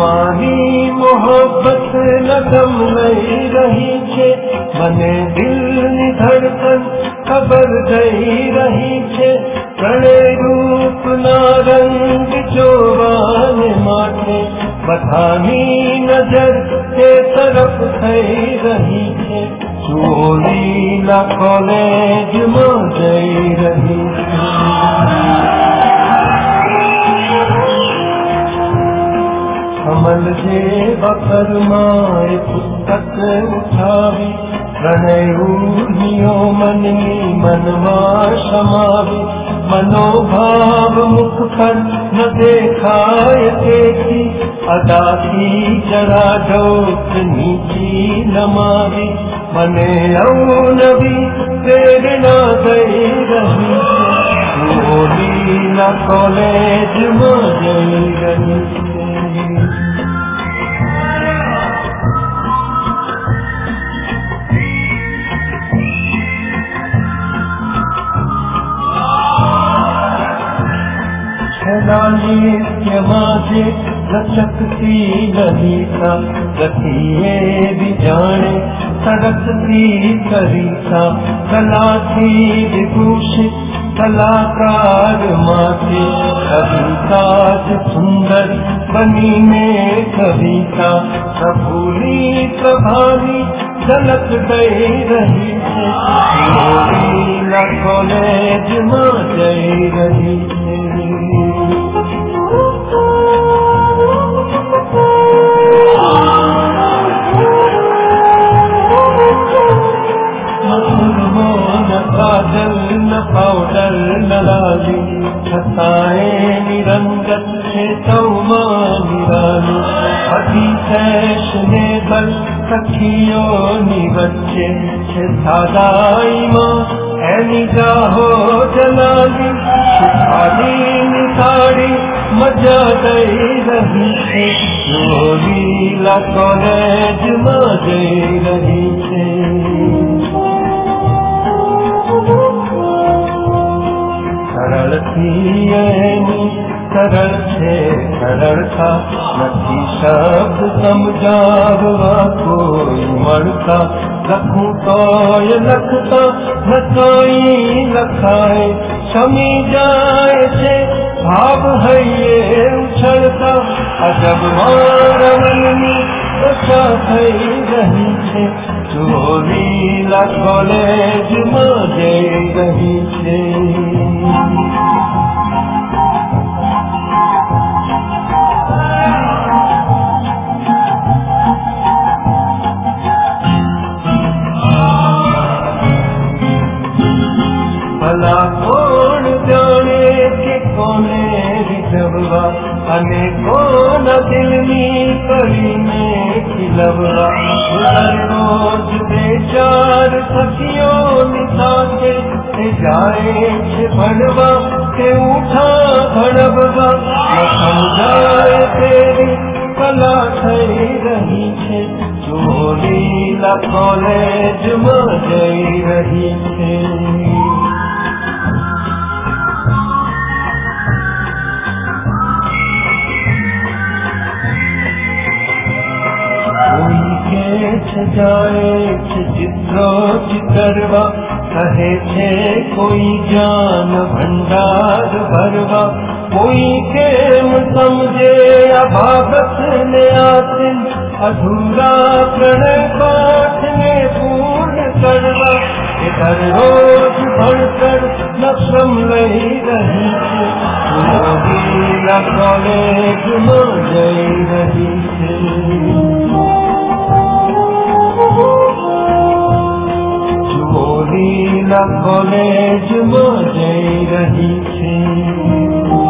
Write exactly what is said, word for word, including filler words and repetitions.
તમારી મોહબ્બત નગમ લઈ રહી છે, મને દિલની ધડકન ખબર દઈ રહી છે, પ્રણય રૂપના રંગ જોવાને માટે બધાની નજર તે તરફ થઈ રહી છે, ચોરીના કોલેજમાં જઈ રહી છે. કમલ જેવા કર્માએ પુસ્તક ઉઠાવી, પ્રણય ઉર્મિઓ મનની મનમાં સમાવી, મનોભાવ મુખ પર ન દેખાય તેથી અદાથી જરા ડોક નીચી નમાવી, મને અવનવી પ્રેરણા દઈ રહી છે, ચોરીના કોલેજમાં જઈ રહી છે. છેલ્લાની લચકતી લલિતા ગતિએ વિજાણે સરકતી સરિતા, કલાથી વિભૂષિત કલાકાર માથે કવિતા જ સુંદર બનીને કવિતા, પ્રભુની પ્રભાની ઝલક દઈ રહી છે, ચોરીના કોલેજમાં જઈ રહી છે. કાજલ ન પાવડર ન લાલી, છતાંય નિરંગત છે સૌમાં નિરાલી, અતિશેષનેબલ સખીઓની વચ્ચે છે સાદાઈમાં એની જાહો જલાલી, સુખાની સાડી મજા દઈ રહી છે, ચોરીના કોલેજમાં જઈ રહી છે. સરળથી એની સરળ છે સરળતા, નથી શબ્દ સમજાવવા કોઈ મળતા, લખું તોય લખતા ન કઈ લખાય, શમી જાય છે ભાવ હૈયે ઉછળતા, અજબ મારવની દશા થઈ રહી છે, ચોરીના કોલેજમાં જઈ રહી છે. ભલા કોણ જાણે કે કોને રીઝવવા, અને કોના દિલની કરીને ખીલવવા, દરરોજ બે ચાર સખીઓની સાથે તે જાય છે ભણવા, તે ઉઠા ભણવવા, સમજાય તેરી કલા થઈ રહી છે, ચોરીના કોલેજમાં જઈ રહી છે. જાય છે ચિત્રો ચિતરવા, કહે છે કોઈ જ્ઞાન ભંડાર ભરવા, કોઈ કેમ સમજે આ બાબતને આસિન, અધૂરા પ્રણય પાઠને પૂર્ણ કરવા, એ દરરોજ ભણતર લક્ષમ લઈ રહી છે, ચોરીના કોલેજમાં જઈ રહી છે. ચોરીના કોલેજમાં જઈ રહી છે.